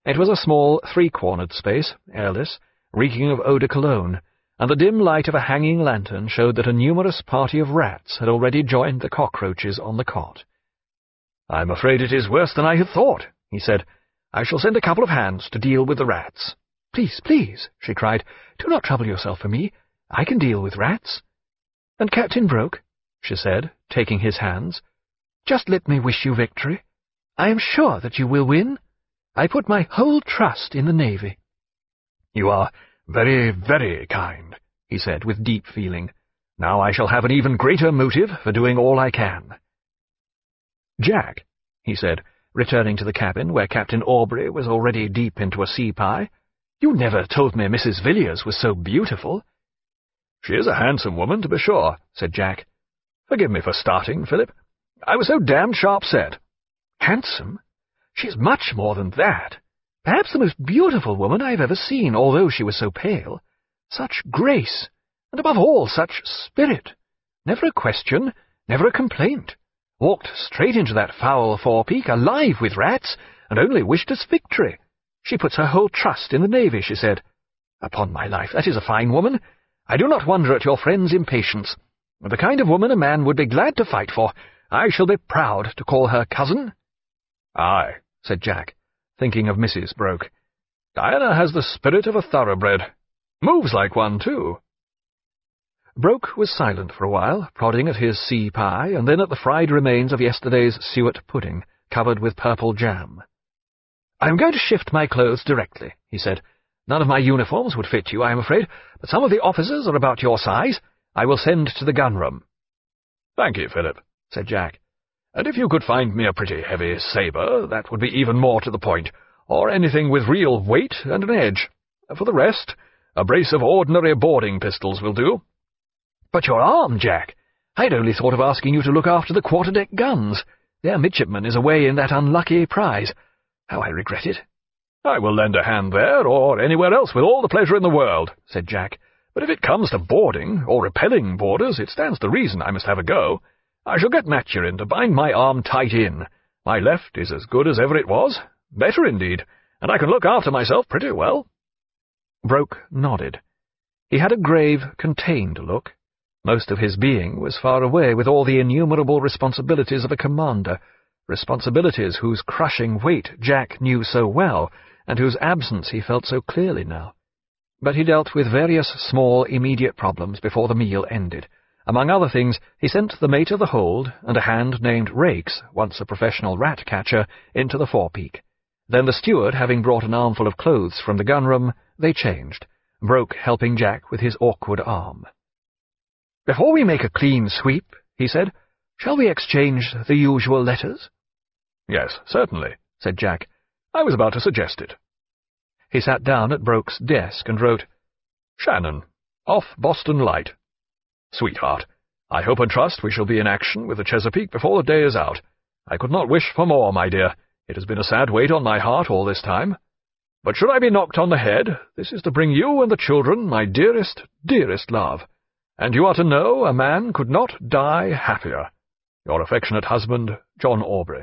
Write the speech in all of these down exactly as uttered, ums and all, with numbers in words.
It was a small, three-cornered space, airless, reeking of eau de cologne, and the dim light of a hanging lantern showed that a numerous party of rats had already joined the cockroaches on the cot. "I'm afraid it is worse than I had thought," he said. "I shall send a couple of hands to deal with the rats." "Please, please," she cried, "do not trouble yourself for me. I can deal with rats." "And Captain Broke," she said, taking his hands, "just let me wish you victory. I am sure that you will win. I put my whole trust in the Navy." "You are very, very kind," he said with deep feeling. "Now I shall have an even greater motive for doing all I can." "Jack," he said, returning to the cabin where Captain Aubrey was already deep into a sea-pie, "you never told me Missus Villiers was so beautiful." "She is a handsome woman, to be sure," said Jack. "Forgive me for starting, Philip. I was so damned sharp-set." "Handsome? She is much more than that. Perhaps the most beautiful woman I have ever seen, although she was so pale. Such grace, and above all such spirit. Never a question, never a complaint. Walked straight into that foul forepeak, alive with rats, and only wished us victory. She puts her whole trust in the Navy, she said. Upon my life, that is a fine woman. I do not wonder at your friend's impatience. The kind of woman a man would be glad to fight for. I shall be proud to call her cousin." "Aye," said Jack, thinking of Missus Broke. "Diana has the spirit of a thoroughbred. Moves like one, too." Broke was silent for a while, prodding at his sea-pie, and then at the fried remains of yesterday's suet pudding, covered with purple jam. "I am going to shift my clothes directly," he said. "None of my uniforms would fit you, I am afraid, but some of the officers are about your size. I will send to the gun-room." "Thank you, Philip," said Jack. "And if you could find me a pretty heavy sabre, that would be even more to the point, or anything with real weight and an edge. For the rest, a brace of ordinary boarding pistols will do." "But your arm, Jack! I had only thought of asking you to look after the quarter-deck guns. Their midshipman is away in that unlucky prize. How I regret it." "I will lend a hand there, or anywhere else, with all the pleasure in the world," said Jack. "But if it comes to boarding, or repelling boarders, it stands to reason I must have a go. I shall get Maturin to bind my arm tight in. My left is as good as ever it was, better indeed, and I can look after myself pretty well." Broke nodded. He had a grave, contained look. Most of his being was far away with all the innumerable responsibilities of a commander, responsibilities whose crushing weight Jack knew so well, and whose absence he felt so clearly now. But he dealt with various small, immediate problems before the meal ended. Among other things, he sent the mate of the hold and a hand named Rakes, once a professional rat-catcher, into the forepeak. Then the steward, having brought an armful of clothes from the gun-room, they changed, Broke helping Jack with his awkward arm. "Before we make a clean sweep," he said, "shall we exchange the usual letters?" "Yes, certainly," said Jack. "I was about to suggest it." He sat down at Broke's desk and wrote, "Shannon, off Boston Light. Sweetheart, I hope and trust we shall be in action with the Chesapeake before the day is out. I could not wish for more, my dear. It has been a sad weight on my heart all this time. But should I be knocked on the head, this is to bring you and the children my dearest, dearest love. And you are to know a man could not die happier. Your affectionate husband, John Aubrey."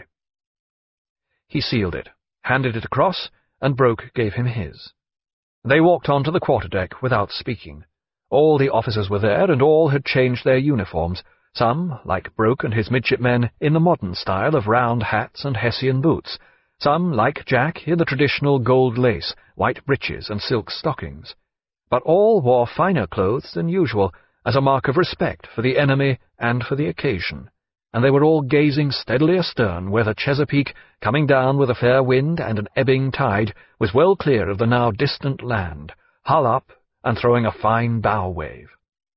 He sealed it, handed it across, and Broke gave him his. They walked on to the quarter-deck without speaking. All the officers were there, and all had changed their uniforms, some, like Broke and his midshipmen, in the modern style of round hats and Hessian boots, some, like Jack, in the traditional gold lace, white breeches and silk stockings. But all wore finer clothes than usual, as a mark of respect for the enemy and for the occasion, and they were all gazing steadily astern where the Chesapeake, coming down with a fair wind and an ebbing tide, was well clear of the now distant land, hull up and throwing a fine bow-wave.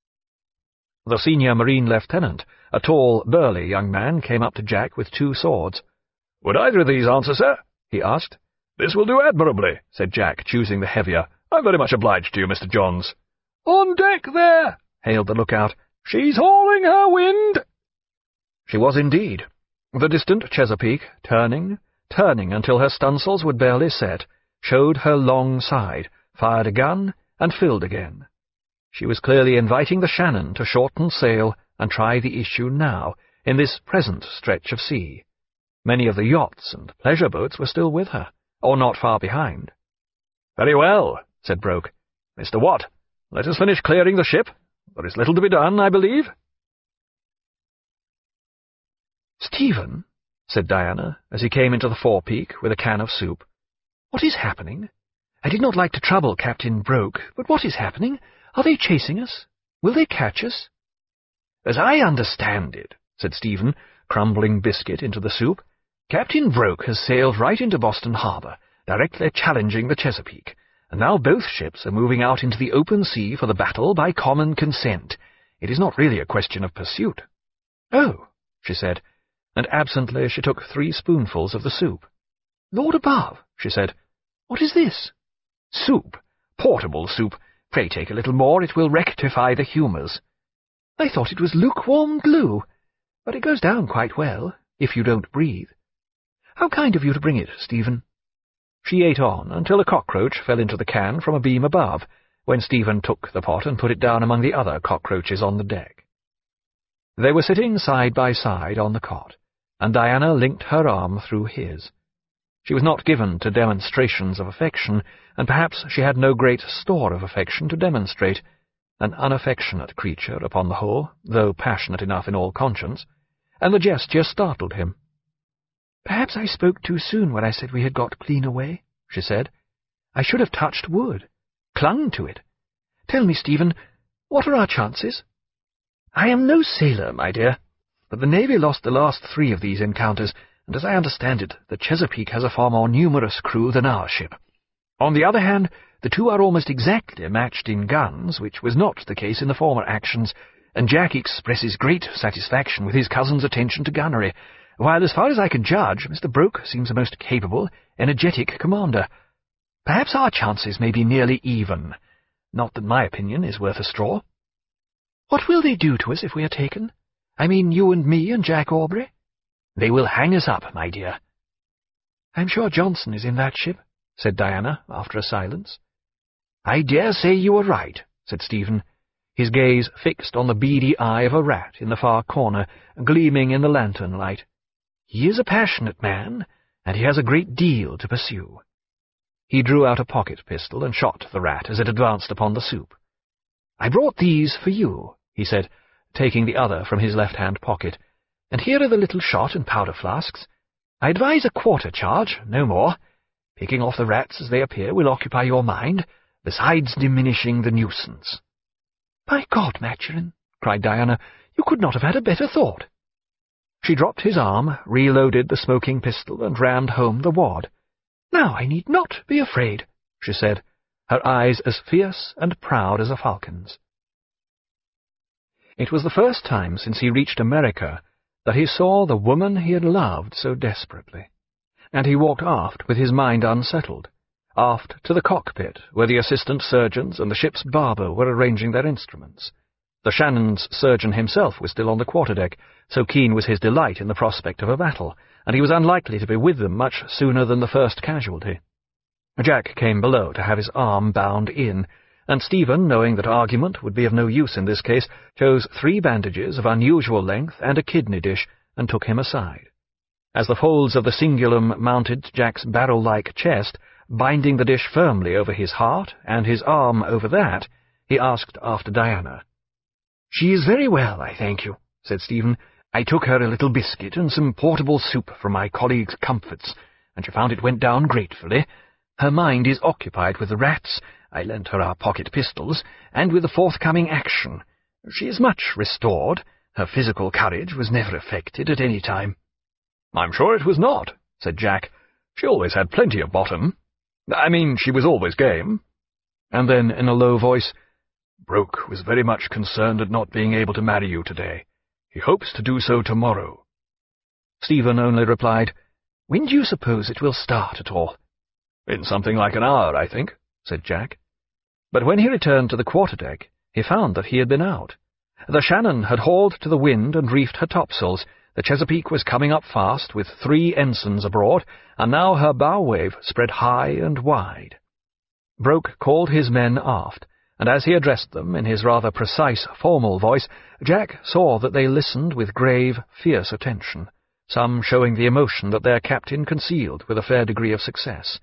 The senior marine lieutenant, a tall, burly young man, came up to Jack with two swords. "Would either of these answer, sir?" he asked. "This will do admirably," said Jack, choosing the heavier. "I'm very much obliged to you, Mister Johns." "On deck there!" hailed the lookout. "She's hauling her wind!" She was indeed. The distant Chesapeake, turning, turning until her stunsails would barely set, showed her long side, fired a gun, and filled again. She was clearly inviting the Shannon to shorten sail and try the issue now, in this present stretch of sea. Many of the yachts and pleasure boats were still with her, or not far behind. "Very well," said Broke. "Mister Watt, let us finish clearing the ship. There is little to be done, I believe." "Stephen," said Diana, as he came into the forepeak with a can of soup, "what is happening? I did not like to trouble Captain Broke, but what is happening? Are they chasing us? Will they catch us?" "As I understand it," said Stephen, crumbling biscuit into the soup, "Captain Broke has sailed right into Boston Harbor, directly challenging the Chesapeake, and now both ships are moving out into the open sea for the battle by common consent. It is not really a question of pursuit." "Oh," she said, and absently she took three spoonfuls of the soup. "Lord above," she said, "what is this?" "Soup. Portable soup. Pray take a little more, it will rectify the humours." "I thought it was lukewarm glue, but it goes down quite well, if you don't breathe. How kind of you to bring it, Stephen." She ate on until a cockroach fell into the can from a beam above, when Stephen took the pot and put it down among the other cockroaches on the deck. They were sitting side by side on the cot, and Diana linked her arm through his. She was not given to demonstrations of affection, and perhaps she had no great store of affection to demonstrate, an unaffectionate creature upon the whole, though passionate enough in all conscience, and the gesture startled him. "Perhaps I spoke too soon when I said we had got clean away," she said. "I should have touched wood, clung to it. Tell me, Stephen, what are our chances?" "I am no sailor, my dear, but the Navy lost the last three of these encounters, and as I understand it, the Chesapeake has a far more numerous crew than our ship. On the other hand, the two are almost exactly matched in guns, which was not the case in the former actions, and Jack expresses great satisfaction with his cousin's attention to gunnery, while, as far as I can judge, Mister Broke seems a most capable, energetic commander. Perhaps our chances may be nearly even. Not that my opinion is worth a straw." "What will they do to us if we are taken? I mean you and me and Jack Aubrey?" "They will hang us up, my dear." "I'm sure Johnson is in that ship," said Diana, after a silence. "I dare say you are right," said Stephen, his gaze fixed on the beady eye of a rat in the far corner, gleaming in the lantern light. "He is a passionate man, and he has a great deal to pursue." He drew out a pocket pistol and shot the rat as it advanced upon the soup. "I brought these for you," he said, taking the other from his left-hand pocket, "and here are the little shot and powder flasks. I advise a quarter charge, no more. Picking off the rats as they appear will occupy your mind, besides diminishing the nuisance." "By God, Maturin," cried Diana, "you could not have had a better thought." She dropped his arm, reloaded the smoking pistol, and rammed home the wad. "Now I need not be afraid," she said, her eyes as fierce and proud as a falcon's. It was the first time since he reached America that he saw the woman he had loved so desperately, and he walked aft with his mind unsettled, aft to the cockpit, where the assistant surgeons and the ship's barber were arranging their instruments. The Shannon's surgeon himself was still on the quarterdeck, so keen was his delight in the prospect of a battle, and he was unlikely to be with them much sooner than the first casualty. Jack came below to have his arm bound in, and Stephen, knowing that argument would be of no use in this case, chose three bandages of unusual length and a kidney dish, and took him aside. As the folds of the cingulum mounted Jack's barrel-like chest, binding the dish firmly over his heart, and his arm over that, he asked after Diana. "She is very well, I thank you," said Stephen. "I took her a little biscuit and some portable soup from my colleague's comforts, and she found it went down gratefully. Her mind is occupied with the rats, I lent her our pocket pistols, and with the forthcoming action. She is much restored. Her physical courage was never affected at any time." "I'm sure it was not," said Jack. "She always had plenty of bottom. I mean, she was always game." And then, in a low voice, "Broke was very much concerned at not being able to marry you today. He hopes to do so tomorrow." Stephen only replied, "When do you suppose it will start at all?" "In something like an hour, I think," said Jack. But when he returned to the quarterdeck, he found that he had been out. The Shannon had hauled to the wind and reefed her topsails. The Chesapeake was coming up fast, with three ensigns abroad, and now her bow wave spread high and wide. Broke called his men aft, and as he addressed them in his rather precise, formal voice, Jack saw that they listened with grave, fierce attention, some showing the emotion that their captain concealed with a fair degree of success,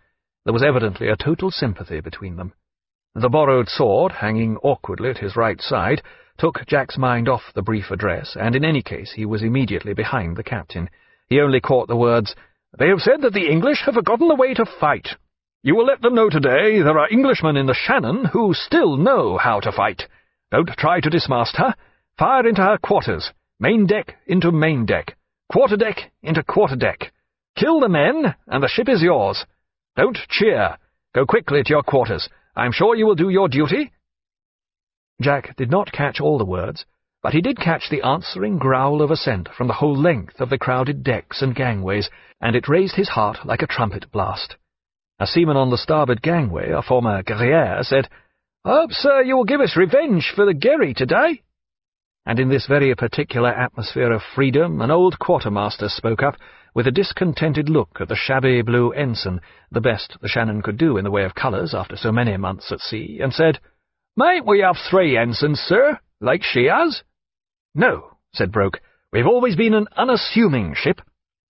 There was evidently a total sympathy between them. The borrowed sword, hanging awkwardly at his right side, took Jack's mind off the brief address, and in any case he was immediately behind the captain. He only caught the words, "They have said that the English have forgotten the way to fight. You will let them know today there are Englishmen in the Shannon who still know how to fight. Don't try to dismast her. Fire into her quarters. Main deck into main deck. Quarter deck into quarter deck. Kill the men, and the ship is yours. Don't cheer. Go quickly to your quarters. I am sure you will do your duty." Jack did not catch all the words, but he did catch the answering growl of assent from the whole length of the crowded decks and gangways, and it raised his heart like a trumpet blast. A seaman on the starboard gangway, a former guerrier, said, "I hope, sir, you will give us revenge for the Gerry today." And in this very particular atmosphere of freedom, an old quartermaster spoke up, with a discontented look at the shabby blue ensign, the best the Shannon could do in the way of colours after so many months at sea, and said, "Mayn't we have three ensigns, sir, like she has?" "No," said Broke, "we've always been an unassuming ship."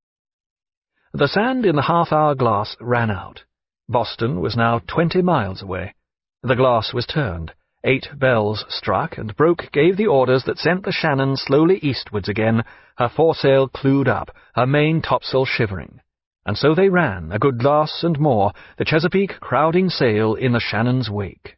The sand in the half-hour glass ran out. Boston was now twenty miles away. The glass was turned. Eight bells struck, and Broke gave the orders that sent the Shannon slowly eastwards again, her foresail clewed up, her main topsail shivering. And so they ran, a good glass and more, the Chesapeake crowding sail in the Shannon's wake.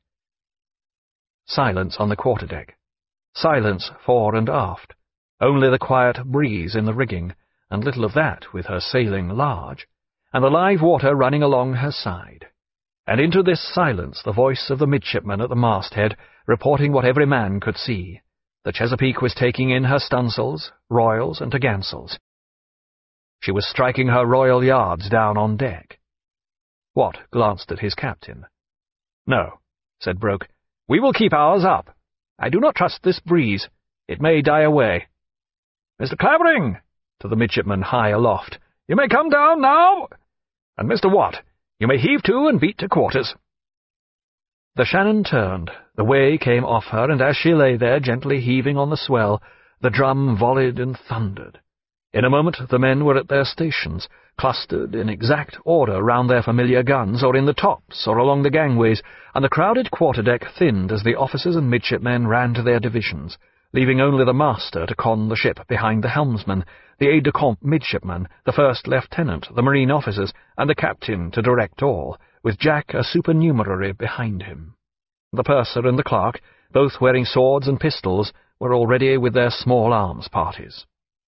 Silence on the quarter-deck. Silence fore and aft. Only the quiet breeze in the rigging, and little of that with her sailing large, and the live water running along her side. And into this silence the voice of the midshipman at the masthead, reporting what every man could see. The Chesapeake was taking in her stunsails, royals, and topgansels. She was striking her royal yards down on deck. Watt glanced at his captain. "No," said Broke, "we will keep ours up. I do not trust this breeze. It may die away. Mister Clavering," to the midshipman high aloft, "you may come down now. And Mister Watt, you may heave to and beat to quarters." The Shannon turned, the way came off her, and as she lay there gently heaving on the swell, the drum volleyed and thundered. In a moment the men were at their stations, clustered in exact order round their familiar guns, or in the tops, or along the gangways, and the crowded quarter-deck thinned as the officers and midshipmen ran to their divisions, leaving only the master to con the ship behind the helmsman, the aide-de-camp midshipman, the first lieutenant, the marine officers, and the captain to direct all, with Jack a supernumerary behind him. The purser and the clerk, both wearing swords and pistols, were already with their small arms parties.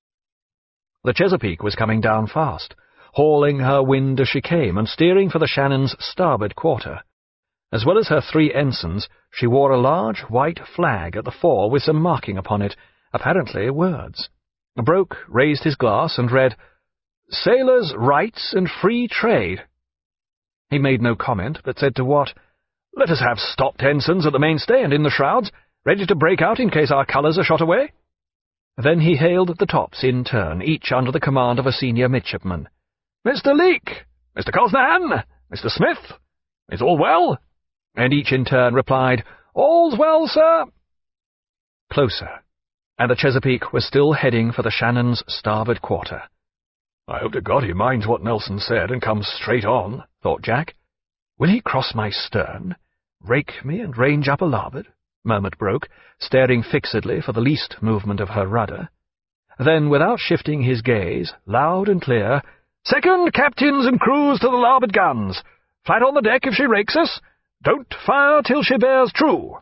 The Chesapeake was coming down fast, hauling her wind as she came, and steering for the Shannon's starboard quarter. As well as her three ensigns, she wore a large white flag at the fore with some marking upon it, apparently words. Broke raised his glass and read, "Sailors' Rights and Free Trade." He made no comment, but said to Watt, "Let us have stopped ensigns at the mainstay and in the shrouds, ready to break out in case our colours are shot away." Then he hailed the tops in turn, each under the command of a senior midshipman. "Mister Leake! Mister Cosnahan! Mister Smith! Is all well?" And each in turn replied, "All's well, sir." Closer, and the Chesapeake was still heading for the Shannon's starboard quarter. "I hope to God he minds what Nelson said and comes straight on," thought Jack. "Will he cross my stern, rake me and range up a larboard?" murmured Broke, staring fixedly for the least movement of her rudder. Then, without shifting his gaze, loud and clear, "Second captains and crews to the larboard guns! Flat on the deck if she rakes us! Don't fire till she bears true!"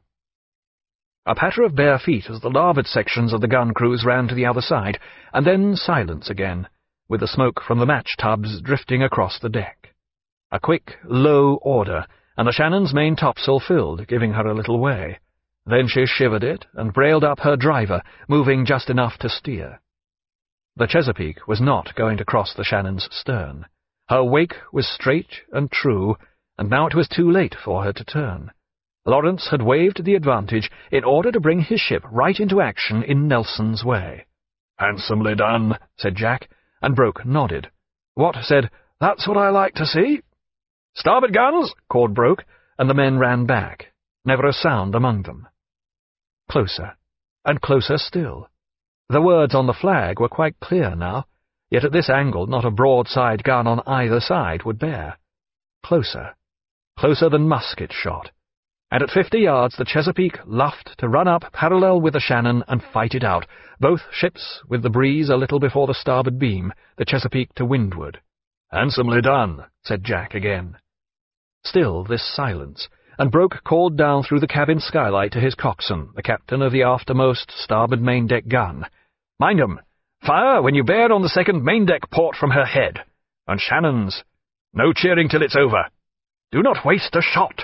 A patter of bare feet as the larboard sections of the gun crews ran to the other side, and then silence again, with the smoke from the match-tubs drifting across the deck. A quick, low order, and the Shannon's main topsail filled, giving her a little way. Then she shivered it and brailed up her driver, moving just enough to steer. The Chesapeake was not going to cross the Shannon's stern. Her wake was straight and true, and now it was too late for her to turn. Lawrence had waived the advantage in order to bring his ship right into action in Nelson's way. "Handsomely done," said Jack, and Broke nodded. Watt said, "That's what I like to see." "Starboard guns!" called Broke, and the men ran back, never a sound among them. Closer, and closer still. The words on the flag were quite clear now, yet at this angle not a broadside gun on either side would bear. Closer, closer than musket shot, and at fifty yards the Chesapeake luffed to run up parallel with the Shannon and fight it out, both ships with the breeze a little before the starboard beam, the Chesapeake to windward. "Handsomely done," said Jack again. Still this silence, and Broke called down through the cabin skylight to his coxswain, the captain of the aftermost starboard main-deck gun. "Mind 'em! Fire when you bear on the second main-deck port from her head. And Shannon's, no cheering till it's over. Do not waste a shot."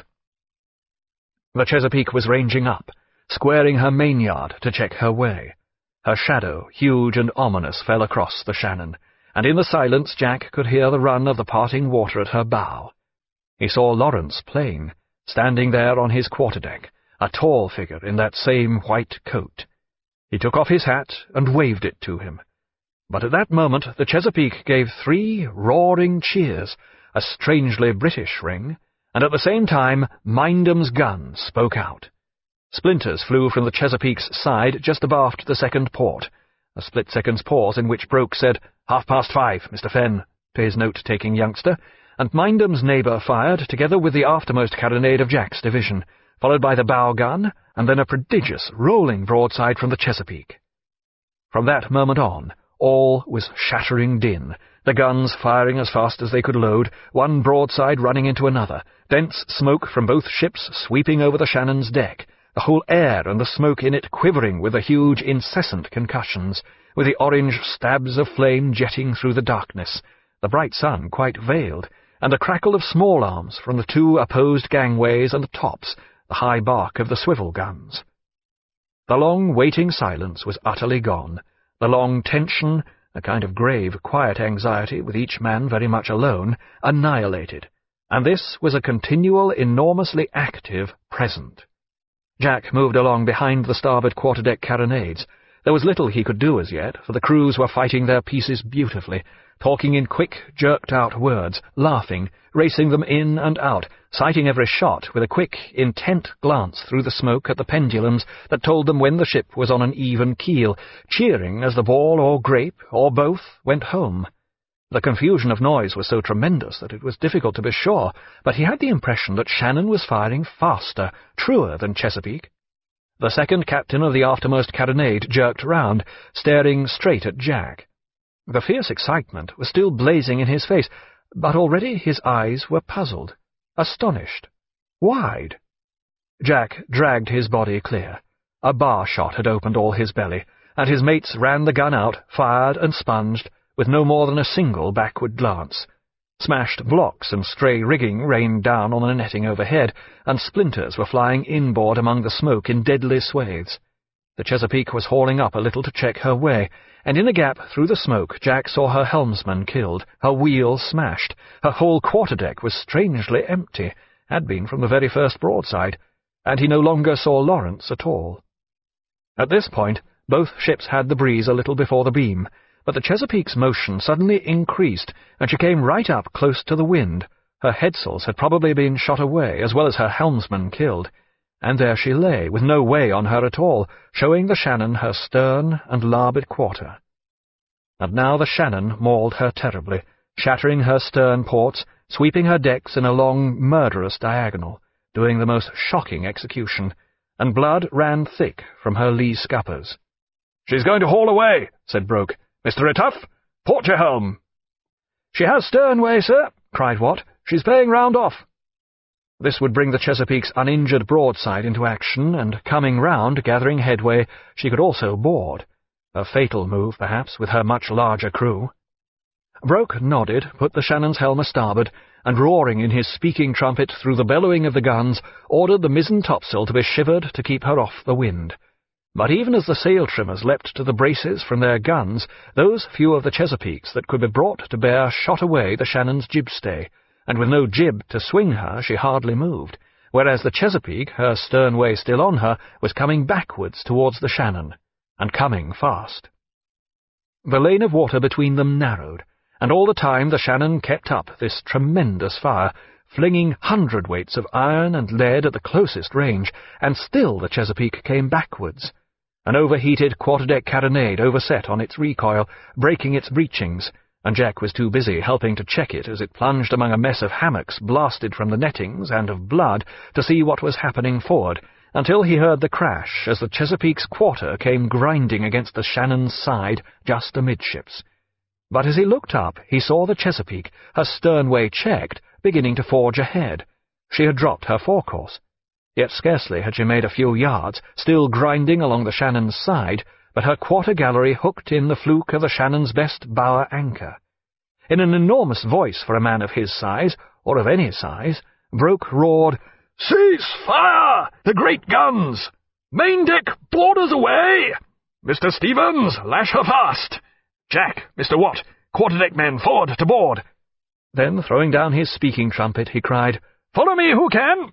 The Chesapeake was ranging up, squaring her mainyard to check her way. Her shadow, huge and ominous, fell across the Shannon, and in the silence Jack could hear the run of the parting water at her bow. He saw Lawrence plain, standing there on his quarterdeck, a tall figure in that same white coat. He took off his hat and waved it to him. But at that moment the Chesapeake gave three roaring cheers, a strangely British ring, and at the same time Mindham's gun spoke out. Splinters flew from the Chesapeake's side just abaft the second port, a split-second's pause in which Broke said, "Half past five, Mister Fenn," to his note-taking youngster, and Mindham's neighbour fired, together with the aftermost carronade of Jack's division, followed by the bow gun, and then a prodigious, rolling broadside from the Chesapeake. From that moment on, all was shattering din, the guns firing as fast as they could load, one broadside running into another, dense smoke from both ships sweeping over the Shannon's deck, the whole air and the smoke in it quivering with the huge incessant concussions, with the orange stabs of flame jetting through the darkness, the bright sun quite veiled, and a crackle of small arms from the two opposed gangways and the tops, the high bark of the swivel guns. The long waiting silence was utterly gone, the long tension, a kind of grave, quiet anxiety with each man very much alone, annihilated, and this was a continual, enormously active present. Jack moved along behind the starboard quarterdeck carronades. There was little he could do as yet, for the crews were fighting their pieces beautifully, talking in quick, jerked-out words, laughing, racing them in and out, sighting every shot with a quick, intent glance through the smoke at the pendulums that told them when the ship was on an even keel, cheering as the ball or grape, or both, went home. The confusion of noise was so tremendous that it was difficult to be sure, but he had the impression that Shannon was firing faster, truer than Chesapeake. The second captain of the aftermost carronade jerked round, staring straight at Jack. The fierce excitement was still blazing in his face, but already his eyes were puzzled, astonished, wide. Jack dragged his body clear. A bar shot had opened all his belly, and his mates ran the gun out, fired and sponged, with no more than a single backward glance. Smashed blocks and stray rigging rained down on the netting overhead, and splinters were flying inboard among the smoke in deadly swathes. The Chesapeake was hauling up a little to check her way, and in a gap through the smoke Jack saw her helmsman killed, her wheel smashed, her whole quarterdeck was strangely empty, had been from the very first broadside, and he no longer saw Lawrence at all. At this point both ships had the breeze a little before the beam, but the Chesapeake's motion suddenly increased, and she came right up close to the wind. Her headsails had probably been shot away, as well as her helmsman killed, and there she lay, with no way on her at all, showing the Shannon her stern and larboard quarter. And now the Shannon mauled her terribly, shattering her stern ports, sweeping her decks in a long, murderous diagonal, doing the most shocking execution, and blood ran thick from her lee scuppers. "She's going to haul away," said Broke. "Mister Ratuff, port your helm." "She has sternway, sir," cried Watt. "She's paying round off." This would bring the Chesapeake's uninjured broadside into action, and coming round, gathering headway, she could also board. A fatal move, perhaps, with her much larger crew. Broke nodded, put the Shannon's helm a-starboard, and roaring in his speaking trumpet through the bellowing of the guns, ordered the mizzen topsail to be shivered to keep her off the wind. But even as the sail-trimmers leapt to the braces from their guns, those few of the Chesapeake's that could be brought to bear shot away the Shannon's jibstay, and with no jib to swing her she hardly moved, whereas the Chesapeake, her sternway still on her, was coming backwards towards the Shannon, and coming fast. The lane of water between them narrowed, and all the time the Shannon kept up this tremendous fire, flinging hundredweights of iron and lead at the closest range, and still the Chesapeake came backwards. An overheated quarterdeck carronade overset on its recoil, breaking its breechings, and Jack was too busy helping to check it as it plunged among a mess of hammocks blasted from the nettings and of blood to see what was happening forward, until he heard the crash as the Chesapeake's quarter came grinding against the Shannon's side just amidships. But as he looked up, he saw the Chesapeake, her sternway checked, beginning to forge ahead. She had dropped her forecourse. Yet scarcely had she made a few yards, still grinding along the Shannon's side, but her quarter-gallery hooked in the fluke of the Shannon's best bower anchor. In an enormous voice for a man of his size, or of any size, Broke roared, "Cease fire! The great guns! Main deck boarders away! Mister Stevens, lash her fast! Jack, Mister Watt, quarter-deck men forward to board!" Then, throwing down his speaking trumpet, he cried, "Follow me, who can!"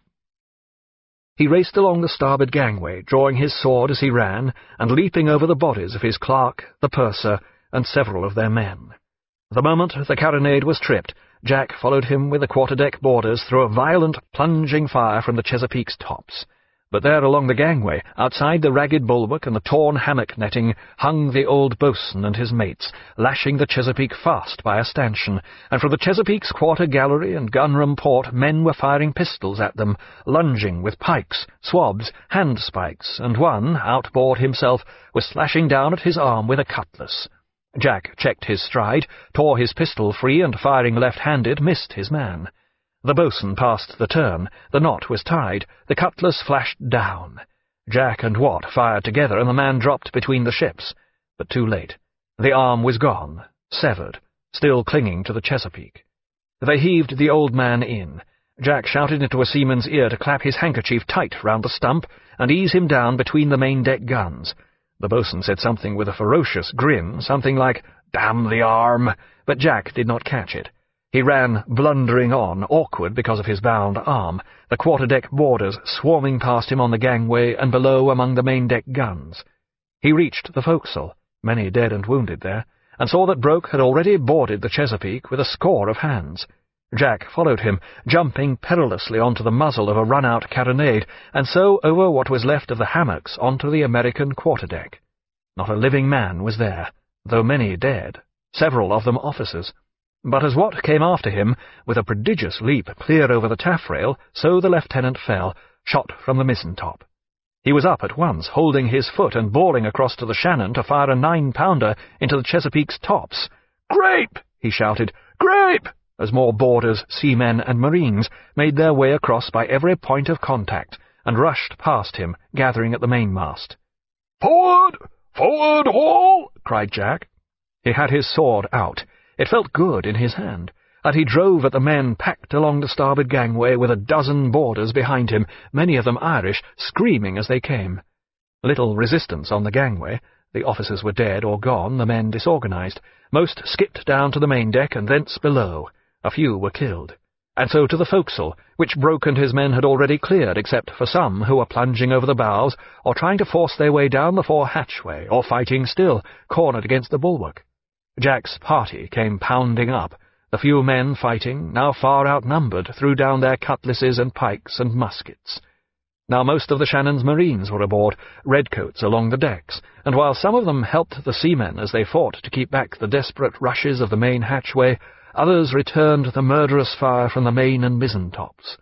He raced along the starboard gangway, drawing his sword as he ran, and leaping over the bodies of his clerk, the purser, and several of their men. The moment the carronade was tripped, Jack followed him with the quarter-deck boarders through a violent, plunging fire from the Chesapeake's tops. But there along the gangway, outside the ragged bulwark and the torn hammock netting, hung the old boatswain and his mates, lashing the Chesapeake fast by a stanchion, and from the Chesapeake's quarter-gallery and gunroom port men were firing pistols at them, lunging with pikes, swabs, handspikes, and one, outboard himself, was slashing down at his arm with a cutlass. Jack checked his stride, tore his pistol free, and firing left-handed missed his man. The boatswain passed the turn, the knot was tied, the cutlass flashed down. Jack and Watt fired together, and the man dropped between the ships, but too late. The arm was gone, severed, still clinging to the Chesapeake. They heaved the old man in. Jack shouted into a seaman's ear to clap his handkerchief tight round the stump and ease him down between the main-deck guns. The boatswain said something with a ferocious grin, something like, "Damn the arm," but Jack did not catch it. He ran blundering on, awkward because of his bound arm, the quarter-deck boarders swarming past him on the gangway and below among the main-deck guns. He reached the forecastle, many dead and wounded there, and saw that Broke had already boarded the Chesapeake with a score of hands. Jack followed him, jumping perilously onto the muzzle of a run-out carronade, and so over what was left of the hammocks onto the American quarter-deck. Not a living man was there, though many dead, several of them officers. But as Watt came after him, with a prodigious leap clear over the taffrail, so the lieutenant fell, shot from the mizzen-top. He was up at once, holding his foot and boring across to the Shannon to fire a nine-pounder into the Chesapeake's tops. "Grape!" he shouted. "Grape!" as more boarders, seamen, and marines made their way across by every point of contact, and rushed past him, gathering at the mainmast. "Forward! Forward, all!" cried Jack. He had his sword out. It felt good in his hand, and he drove at the men packed along the starboard gangway with a dozen boarders behind him, many of them Irish, screaming as they came. Little resistance on the gangway. The officers were dead or gone, the men disorganized. Most skipped down to the main deck and thence below. A few were killed. And so to the forecastle, which Broke and his men had already cleared, except for some who were plunging over the bows, or trying to force their way down the fore hatchway, or fighting still, cornered against the bulwark. Jack's party came pounding up. The few men fighting, now far outnumbered, threw down their cutlasses and pikes and muskets. Now most of the Shannon's marines were aboard, redcoats along the decks, and while some of them helped the seamen as they fought to keep back the desperate rushes of the main hatchway, others returned the murderous fire from the main and mizzen-tops.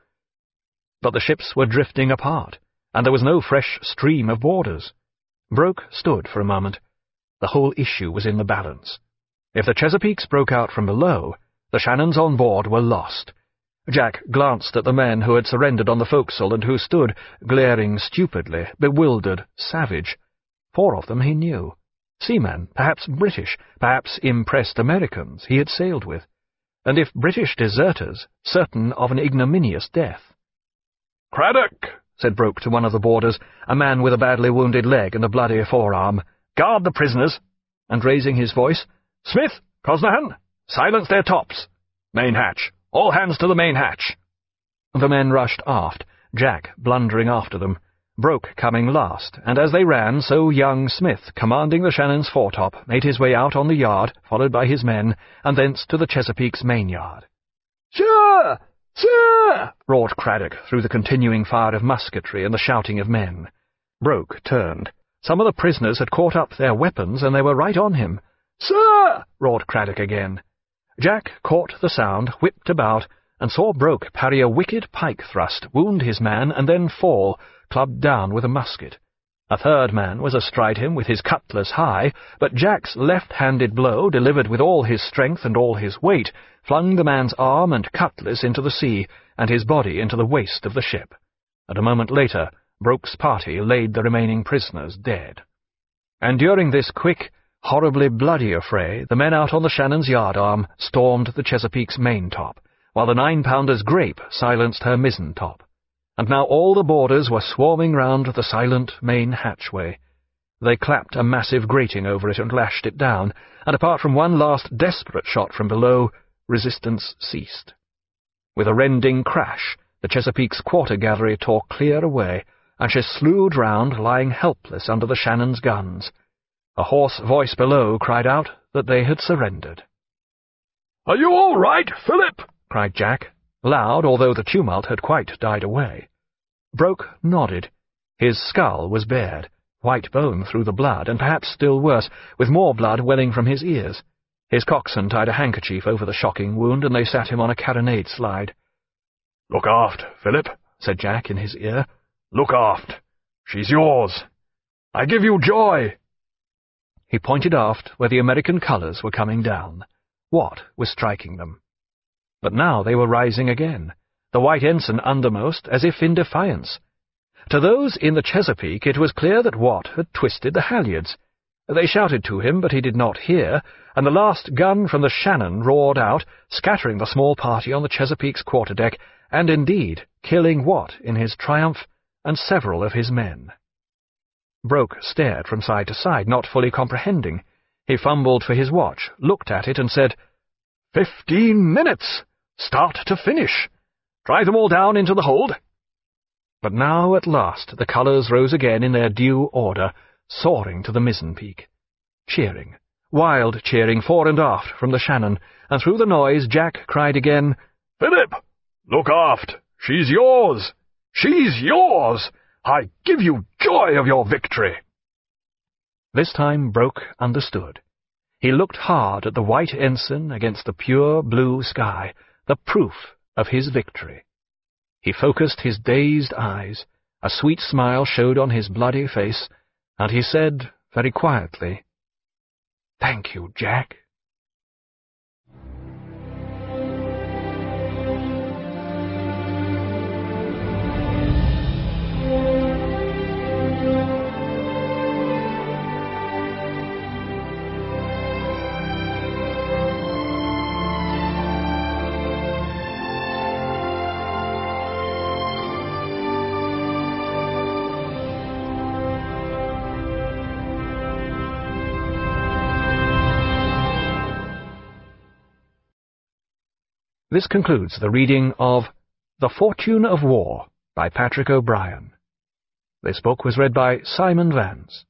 But the ships were drifting apart, and there was no fresh stream of boarders. Broke stood for a moment. The whole issue was in the balance. If the Chesapeakes broke out from below, the Shannons on board were lost. Jack glanced at the men who had surrendered on the forecastle and who stood, glaring stupidly, bewildered, savage. Four of them he knew. Seamen, perhaps British, perhaps impressed Americans he had sailed with. And if British deserters, certain of an ignominious death. "Craddock," said Broke to one of the boarders, a man with a badly wounded leg and a bloody forearm, "guard the prisoners," and raising his voice, "Smith, Cosnahan, silence their tops. Main hatch. All hands to the main hatch." The men rushed aft, Jack blundering after them, Broke coming last, and as they ran, so young Smith, commanding the Shannon's foretop, made his way out on the yard, followed by his men, and thence to the Chesapeake's mainyard. "Sir! Sir!" roared Craddock through the continuing fire of musketry and the shouting of men. Broke turned. Some of the prisoners had caught up their weapons, and they were right on him. "Sir!" roared Craddock again. Jack caught the sound, whipped about, and saw Broke parry a wicked pike thrust, wound his man, and then fall, clubbed down with a musket. A third man was astride him with his cutlass high, but Jack's left-handed blow, delivered with all his strength and all his weight, flung the man's arm and cutlass into the sea, and his body into the waist of the ship. And a moment later, Broke's party laid the remaining prisoners dead. And during this quick, horribly bloody affray, the men out on the Shannon's yardarm stormed the Chesapeake's maintop, while the nine-pounder's Grape silenced her mizzen-top. And now all the boarders were swarming round the silent main hatchway. They clapped a massive grating over it and lashed it down, and apart from one last desperate shot from below, resistance ceased. With a rending crash, the Chesapeake's quarter-gallery tore clear away, and she slewed round, lying helpless under the Shannon's guns. A hoarse voice below cried out that they had surrendered. "Are you all right, Philip?" cried Jack, loud, although the tumult had quite died away. Broke nodded. His skull was bared, white bone through the blood, and perhaps still worse, with more blood welling from his ears. His coxswain tied a handkerchief over the shocking wound, and they sat him on a carronade slide. "Look aft, Philip," said Jack in his ear. "Look aft. She's yours. I give you joy." He pointed aft, where the American colours were coming down. Watt was striking them. But now they were rising again, the white ensign undermost, as if in defiance. To those in the Chesapeake it was clear that Watt had twisted the halyards. They shouted to him, but he did not hear, and the last gun from the Shannon roared out, scattering the small party on the Chesapeake's quarterdeck, and indeed killing Watt in his triumph and several of his men. Broke stared from side to side, not fully comprehending. He fumbled for his watch, looked at it, and said, "Fifteen minutes! Start to finish! Drive them all down into the hold!" But now at last the colours rose again in their due order, soaring to the mizzen-peak. Cheering, wild cheering fore and aft from the Shannon, and through the noise Jack cried again, "Philip, look aft! She's yours! She's yours! I give you joy of your victory!" This time Broke understood. He looked hard at the white ensign against the pure blue sky, the proof of his victory. He focused his dazed eyes, a sweet smile showed on his bloody face, and he said very quietly, "Thank you, Jack." This concludes the reading of The Fortune of War by Patrick O'Brian. This book was read by Simon Vance.